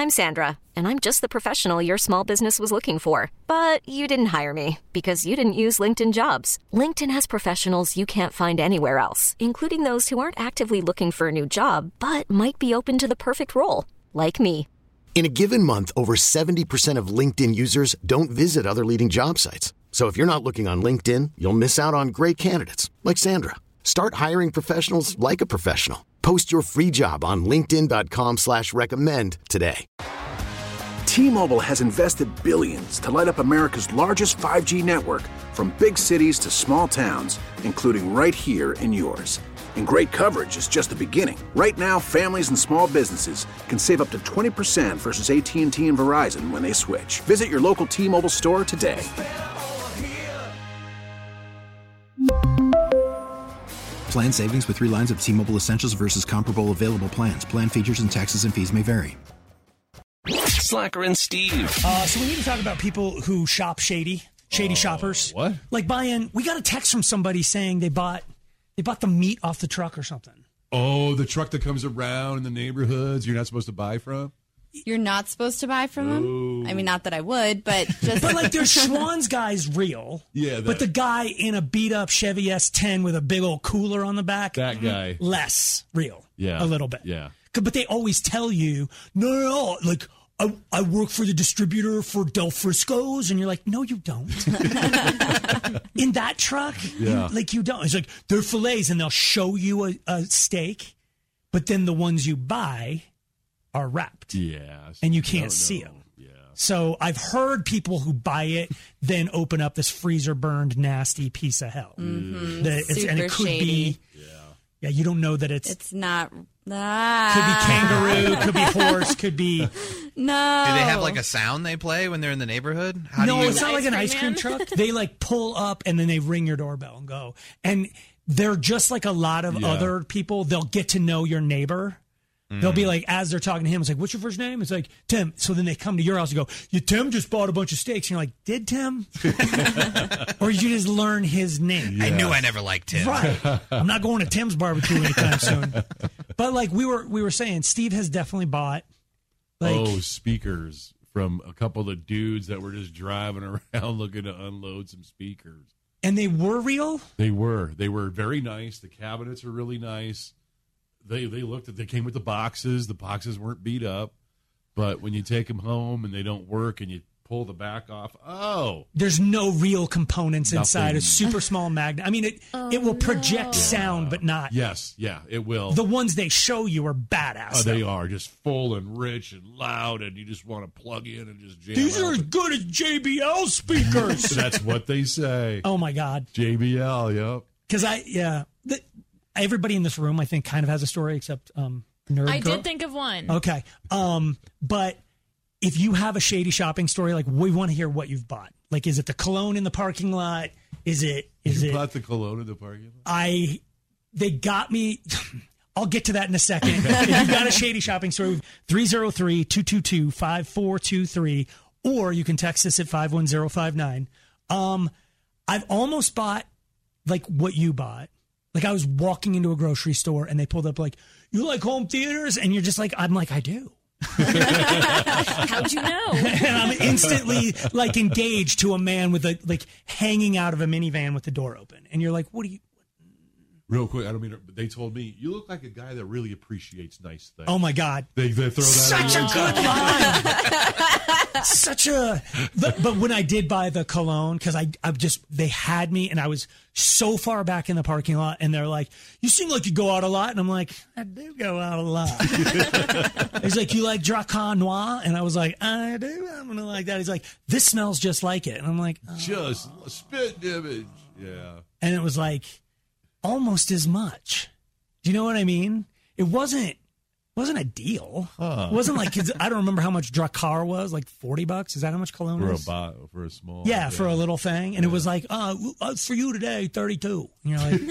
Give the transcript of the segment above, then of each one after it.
I'm Sandra, and I'm just the professional your small business was looking for. But you didn't hire me because you didn't use LinkedIn Jobs. LinkedIn has professionals you can't find anywhere else, including those who aren't actively looking for a new job, but might be open to the perfect role, like me. In a given month, over 70% of LinkedIn users don't visit other leading job sites. So if you're not looking on LinkedIn, you'll miss out on great candidates like Sandra. Start hiring professionals like a professional. Post your free job on linkedin.com/recommend today. T-Mobile has invested billions to light up America's largest 5G network, from big cities to small towns, including right here in yours. And great coverage is just the beginning. Right now, families and small businesses can save up to 20% versus AT&T and Verizon when they switch. Visit your local T-Mobile store today. Plan savings with 3 lines of T-Mobile Essentials versus comparable available plans. Plan features and taxes and fees may vary. Slacker and Steve. So we need to talk about people who shop shady shoppers. What? Like we got a text from somebody saying they bought the meat off the truck or something. Oh, the truck that comes around in the neighborhoods you're not supposed to buy from? You're not supposed to buy from them? I mean, not that I would, but just... But, like, there's Schwann's guy's real. Yeah. But the guy in a beat-up Chevy S10 with a big old cooler on the back... That guy. Less real. Yeah. A little bit. Yeah. But they always tell you, no, like, I work for the distributor for Del Frisco's, and you're like, no, you don't. In that truck, yeah. You don't. It's like, they're fillets, and they'll show you a steak, but then the ones you buy are wrapped. Yeah. And you can't see them. Yeah. So I've heard people who buy it then open up this freezer-burned, nasty piece of hell. Mm-hmm. And it could shady. be... Yeah, you don't know that it's... It's not... Could be kangaroo, could be horse, could be... No. Do they have like a sound they play when they're in the neighborhood? It's not like an ice cream truck. They like pull up and then they ring your doorbell and go. And they're just like a lot of other people. They'll get to know your neighbor. They'll be like, as they're talking to him, it's like, what's your first name? It's like, Tim. So then they come to your house and go, Tim just bought a bunch of steaks. And you're like, did Tim? Or did you just learn his name? Yeah. I knew I never liked Tim. Right. I'm not going to Tim's barbecue anytime soon. But like we were saying, Steve has definitely bought speakers from a couple of dudes that were just driving around looking to unload some speakers. And they were real? They were very nice. The cabinets are really nice. They came with the boxes. The boxes weren't beat up, but when you take them home and they don't work and you pull the back off, there's no real components inside. A super small magnet. I mean, it will project sound, but not. Yes, yeah, it will. The ones they show you are badass. Oh, they are just full and rich and loud, and you just want to plug in and just jam. These are as good as JBL speakers. That's what they say. Oh my God, JBL. Yep. Because everybody in this room, I think, kind of has a story except Nerd I Girl. did think of one. Okay. But if you have a shady shopping story, like, we want to hear what you've bought. Like, is it the cologne in the parking lot? You bought the cologne in the parking lot? They got me. I'll get to that in a second. If you've got a shady shopping story, 303-222-5423, or you can text us at 51059. I've almost bought, like, what you bought. Like, I was walking into a grocery store and they pulled up like, you like home theaters? And you're just like, I'm like, I do. How'd you know? And I'm instantly like engaged to a man with hanging out of a minivan with the door open. And you're like, what do you... Real quick, I don't mean to, but they told me, you look like a guy that really appreciates nice things. Oh my God. They throw that Such a good line. But when I did buy the cologne, because they had me and I was so far back in the parking lot and they're like, you seem like you go out a lot. And I'm like, I do go out a lot. He's like, you like Dracar Noir? And I was like, I do. I'm going to like that. He's like, this smells just like it. And I'm like, just a spit image. Yeah. And it was like, almost as much. Do you know what I mean? It wasn't a deal. It wasn't like, I don't remember how much Dracar was, like $40. Is that how much cologne is? For a small. Yeah, for a little thing. And it was like, for you today, 32. And you're like,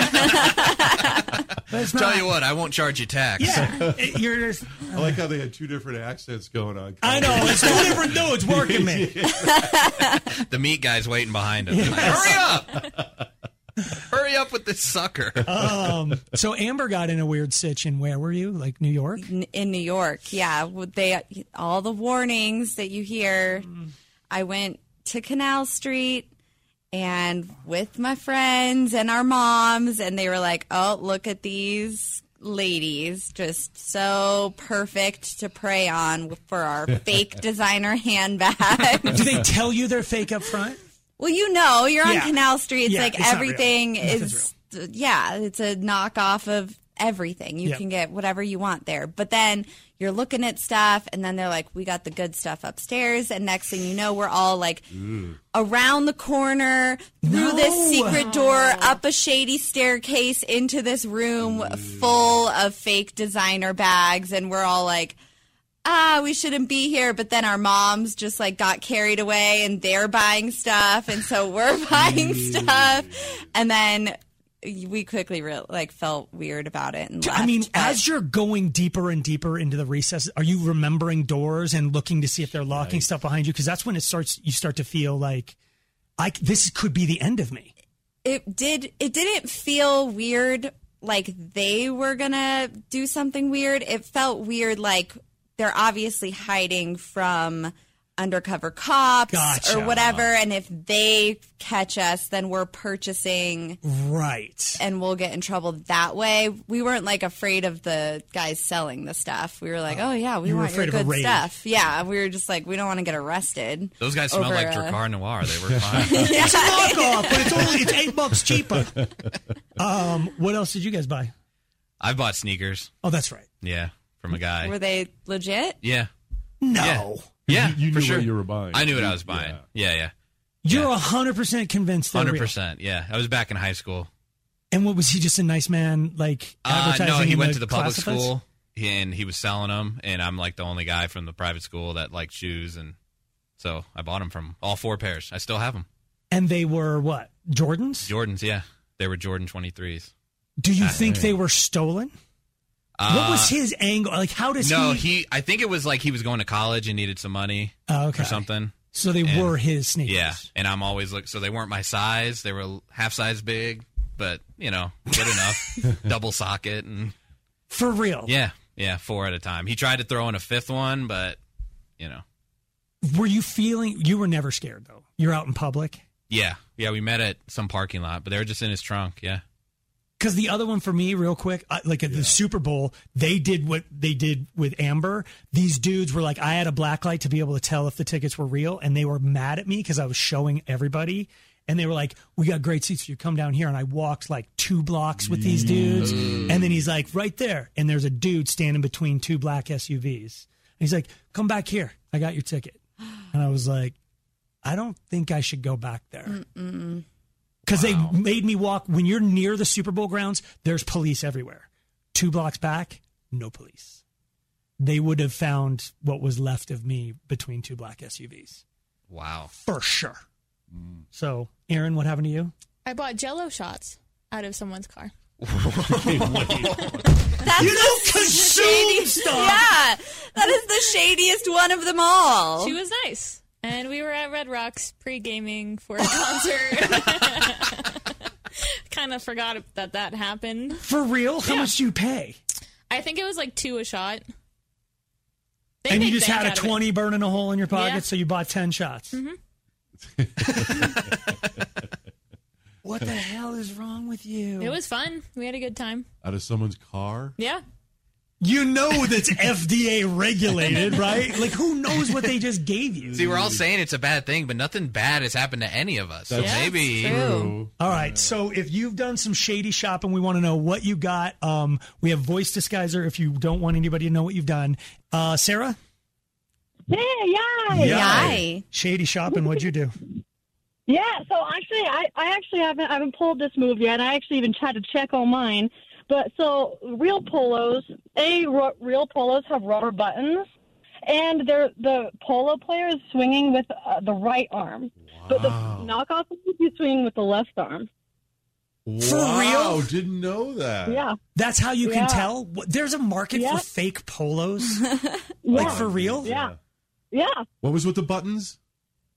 tell you what, I won't charge you tax. Yeah. I like how they had two different accents going on. I know. It's two different dudes working me. The meat guy's waiting behind us. Hurry up! Hurry Hurry up with this sucker. So Amber got in a weird sitch, and where were you? Like New York? In New York, yeah. All the warnings that you hear. I went to Canal Street and with my friends and our moms, and they were like, "Oh, look at these ladies, just so perfect to prey on for our fake designer handbags." Do they tell you they're fake up front? Well, you're on Canal Street. It's like it's not everything real. is, it's a knockoff of everything. You can get whatever you want there. But then you're looking at stuff, and then they're like, we got the good stuff upstairs. And next thing you know, we're all like around the corner, through this secret door, up a shady staircase into this room full of fake designer bags. And we're all like, we shouldn't be here. But then our moms just like got carried away and they're buying stuff. And so we're buying stuff. And then we quickly felt weird about it. And left, I mean, as you're going deeper and deeper into the recess, are you remembering doors and looking to see if they're locking stuff behind you? Because that's when you start to feel like, this could be the end of me. It didn't feel weird like they were going to do something weird. It felt weird like they're obviously hiding from undercover cops or whatever, and if they catch us, then we're purchasing, right, and we'll get in trouble that way. We weren't like afraid of the guys selling the stuff. We were like, oh yeah, we want your good stuff. Yeah, we were just like, we don't want to get arrested. Those guys smell like Drakkar Noir. They were fine. It's a knockoff, but it's $8 cheaper. What else did you guys buy? I bought sneakers. Oh, that's right. Yeah, from a guy. Were they legit? Yeah. No. Yeah, you knew for sure. what you were buying. I knew what I was buying. Yeah. You're 100% convinced they're 100%. Yeah, I was back in high school. And what was he, just a nice man, like advertising? No, he in went to the public classifieds? school and he was selling them, and I'm like the only guy from the private school that liked shoes, and so I bought them from all 4 pairs. I still have them. And they were what? Jordans? Jordans, yeah. They were Jordan 23s. Do you think they were stolen? What was his angle? Like, how does I think it was like he was going to college and needed some money or something. So they were his sneakers. Yeah, and I'm always so they weren't my size. They were half size big, but, good enough. Double socket. And for real? Yeah, 4 at a time. He tried to throw in a 5th one, but, Were you feeling, you were never scared, though? You're out in public? Yeah, we met at some parking lot, but they were just in his trunk, yeah. Because the other one for me, real quick, like at the Super Bowl, they did what they did with Amber. These dudes were like, I had a black light to be able to tell if the tickets were real, and they were mad at me because I was showing everybody. And they were like, we got great seats for you. Come down here. And I walked like 2 blocks with these dudes. And then he's like, right there. And there's a dude standing between 2 black SUVs. And he's like, come back here. I got your ticket. And I was like, I don't think I should go back there. Because they made me walk. When you're near the Super Bowl grounds, there's police everywhere. 2 blocks back, no police. They would have found what was left of me between 2 black SUVs. Wow. For sure. So, Aaron, what happened to you? I bought Jell-O shots out of someone's car. That's you don't consume stuff. Yeah, that is the shadiest one of them all. She was nice. And we were at Red Rocks pre-gaming for a concert. Kind of forgot that happened. For real? How much do you pay? I think it was like $2 a shot. And you just had a 20 burning a hole in your pocket, so you bought 10 shots. Mm-hmm. What the hell is wrong with you? It was fun. We had a good time. Out of someone's car? Yeah. You know that's FDA regulated, right? Like, who knows what they just gave you? See, we're all saying it's a bad thing, but nothing bad has happened to any of us. So That's maybe. true. All right, so if you've done some shady shopping, we want to know what you got. We have voice disguiser if you don't want anybody to know what you've done. Sarah? Hey, yay! Yay. Shady shopping, what'd you do? Yeah, so actually, I haven't pulled this move yet. I actually even tried to check on mine. But so real polos have rubber buttons, and the polo player is swinging with the right arm. Wow. But the knockoff is swinging with the left arm. For real? Didn't know that. Yeah. That's how you can tell? There's a market for fake polos? Like, for real? Yeah. Yeah. What was with the buttons?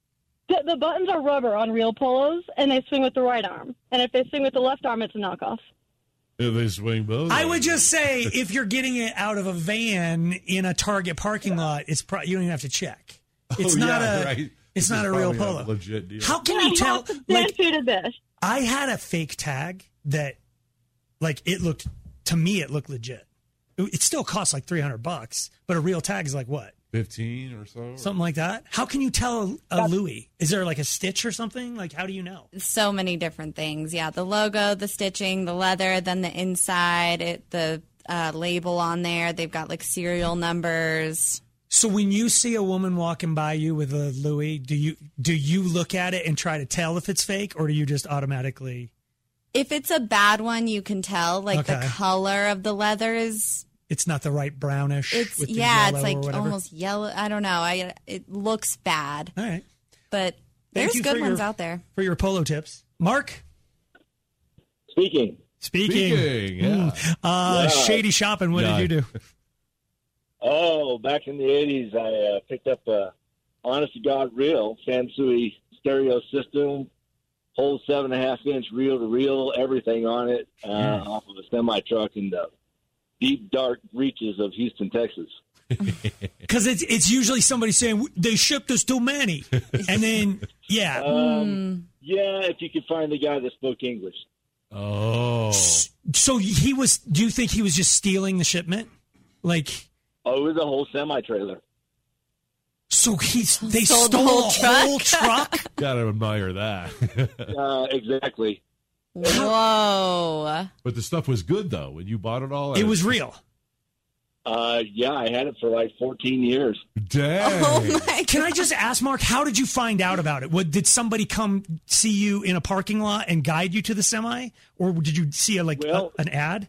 The buttons are rubber on real polos, and they swing with the right arm. And if they swing with the left arm, it's a knockoff. If they swing both. I would just say if you're getting it out of a van in a Target parking lot, it's you don't even have to check. It's not right. It's not a real polo. Legit deal. How can you tell? Like, this. I had a fake tag that, like, it looked legit. It still costs like $300, but a real tag is like what? 15 or so? Something like that? How can you tell a Louis? Is there like a stitch or something? Like, how do you know? So many different things. Yeah, the logo, the stitching, the leather, then the inside, the label on there. They've got like serial numbers. So when you see a woman walking by you with a Louis, do you look at it and try to tell if it's fake, or do you just automatically? If it's a bad one, you can tell. Like the color of the leather is. It's not the right brownish. It's with the it's like whatever. almost yellow. I don't know. It looks bad. All right, but Thank there's you good for ones your- out there. for your polo tips, Mark. Speaking. Yeah. Shady shopping. What did you do? Oh, back in the 80s, I picked up a honest-to-God reel, Sansui stereo system, whole 7.5-inch reel-to-reel, everything on it, off of a semi-truck in the deep, dark reaches of Houston, Texas. Because it's usually somebody saying, they shipped us too many. And then, Yeah, if you could find the guy that spoke English. Oh. So do you think he was just stealing the shipment? Like... Oh, it was a whole semi-trailer. So they Sold the stole whole a whole truck? Gotta admire that. Exactly. Whoa. But the stuff was good, though, when you bought it all. It was real. Yeah, I had it for like 14 years. Dang. Oh my Can I just ask, Mark, how did you find out about it? Did somebody come see you in a parking lot and guide you to the semi? Or did you see an ad?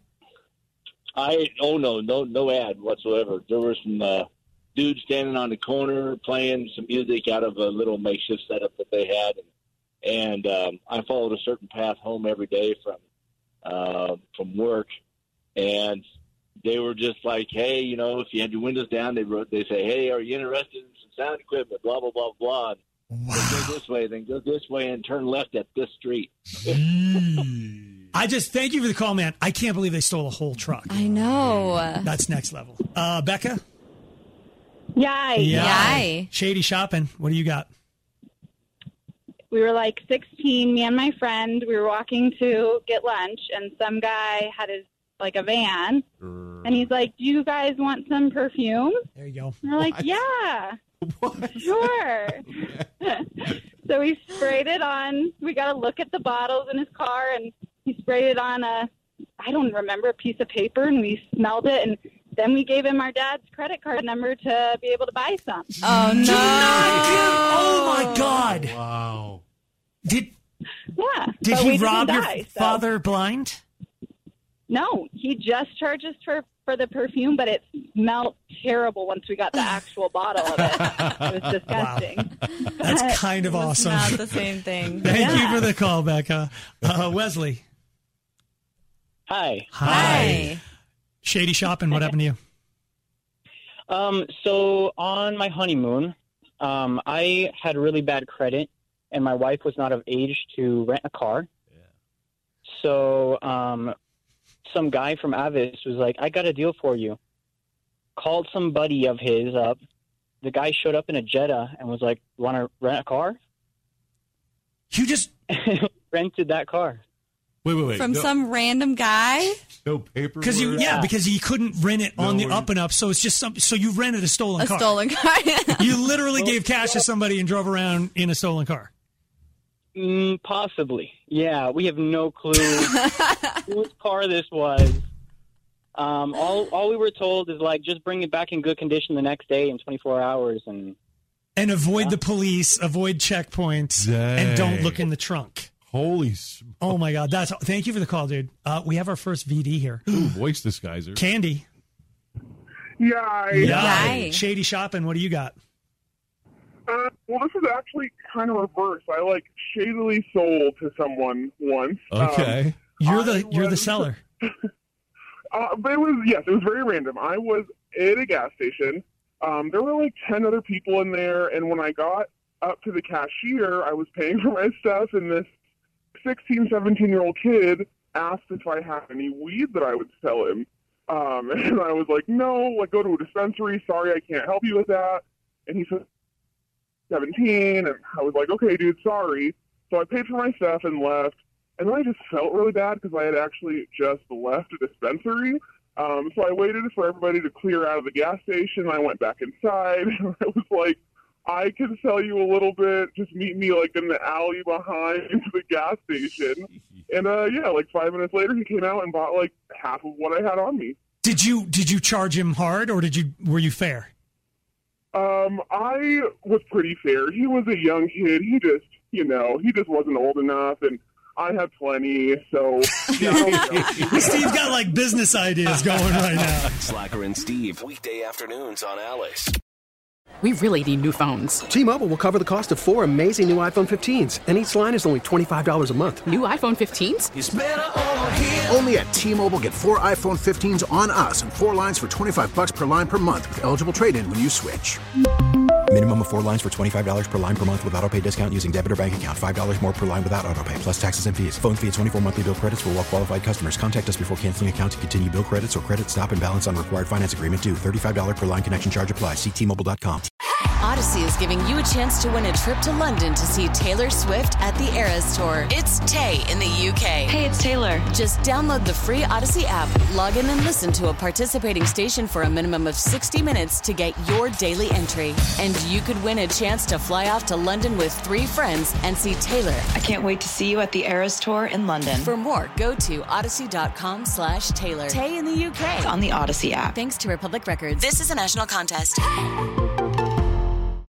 No ad whatsoever. There were some dudes standing on the corner playing some music out of a little makeshift setup that they had, and I followed a certain path home every day from work, and they were just like, hey, if you had your windows down, they say, hey, are you interested in some sound equipment? Blah blah blah blah. Wow. Go this way, then go this way, and turn left at this street. I just thank you for the call, man. I can't believe they stole a whole truck. I know. That's next level. Becca? Yay. Yay. Shady shopping. What do you got? We were like 16, me and my friend. We were walking to get lunch, and some guy had a van, and he's like, do you guys want some perfume? There you go. And we're like, yeah. Sure. So we sprayed it on. We got to look at the bottles in his car, and he sprayed it on I don't remember, a piece of paper, and we smelled it, and then we gave him our dad's credit card number to be able to buy some. Oh, no. Oh, my God. Wow. Did but he we rob didn't your die, so. father blind? No, he just charged us for the perfume, but it smelled terrible once we got the actual bottle of it. It was disgusting. Wow. That's kind of awesome. Not the same thing. Thank you for the call, Becca. Wesley. Hi. Shady shopping. What happened to you? So on my honeymoon, I had really bad credit, and my wife was not of age to rent a car. Yeah. So some guy from Avis was like, I got a deal for you. Called some buddy of his up. The guy showed up in a Jetta and was like, want to rent a car? You just rented that car. Wait. From some random guy? No paper. Because he couldn't rent it on the up and up, so it's just so you rented a stolen car. A stolen car. You literally gave cash to somebody and drove around in a stolen car. Possibly. Yeah, we have no clue whose car this was. All we were told is just bring it back in good condition the next day in 24 hours and avoid the police, avoid checkpoints, and don't look in the trunk. Holy smokes. Oh my God! Thank you for the call, dude. We have our first VD here. Ooh, voice disguiser. Candy. Yay. Shady shopping. What do you got? Well, this is actually kind of reverse. I shadily sold to someone once. Okay. You're the seller. But it was very random. I was at a gas station. There were 10 other people in there, and when I got up to the cashier. I was paying for my stuff, and this 16, 17-year-old kid asked if I had any weed that I would sell him. And I was like, no, like, go to a dispensary. Sorry, I can't help you with that. And he said, 17. And I was like, okay, dude, sorry. So I paid for my stuff and left. And then I just felt really bad because I had actually just left a dispensary. So I waited for everybody to clear out of the gas station. I went back inside. I was like, I can sell you a little bit. Just meet me like in the alley behind the gas station. And yeah, like 5 minutes later, he came out and bought like half of what I had on me. Did you charge him hard, or were you fair? I was pretty fair. He was a young kid. He just wasn't old enough, and I had plenty. So Steve's got like business ideas going right now. Slacker and Steve, weekday afternoons on Alice. We really need new phones. T-Mobile will cover the cost of 4 amazing new iPhone 15s, and each line is only $25 a month. New iPhone 15s? It's better over here. Only at T-Mobile, get 4 iPhone 15s on us and 4 lines for $25 per line per month with eligible trade-in when you switch. Minimum of 4 lines for $25 per line per month with autopay discount using debit or bank account. $5 more per line without autopay, plus taxes and fees. Phone fee at 24 monthly bill credits for well-qualified customers. Contact us before canceling account to continue bill credits or credit stop and balance on required finance agreement due. $35 per line connection charge applies. See T-Mobile.com. Odyssey is giving you a chance to win a trip to London to see Taylor Swift at the Eras Tour. It's Tay in the UK. Hey, it's Taylor. Just download the free Odyssey app, log in and listen to a participating station for a minimum of 60 minutes to get your daily entry. And you could win a chance to fly off to London with 3 friends and see Taylor. I can't wait to see you at the Eras Tour in London. For more, go to odyssey.com/Taylor. Tay in the UK. It's on the Odyssey app. Thanks to Republic Records. This is a national contest.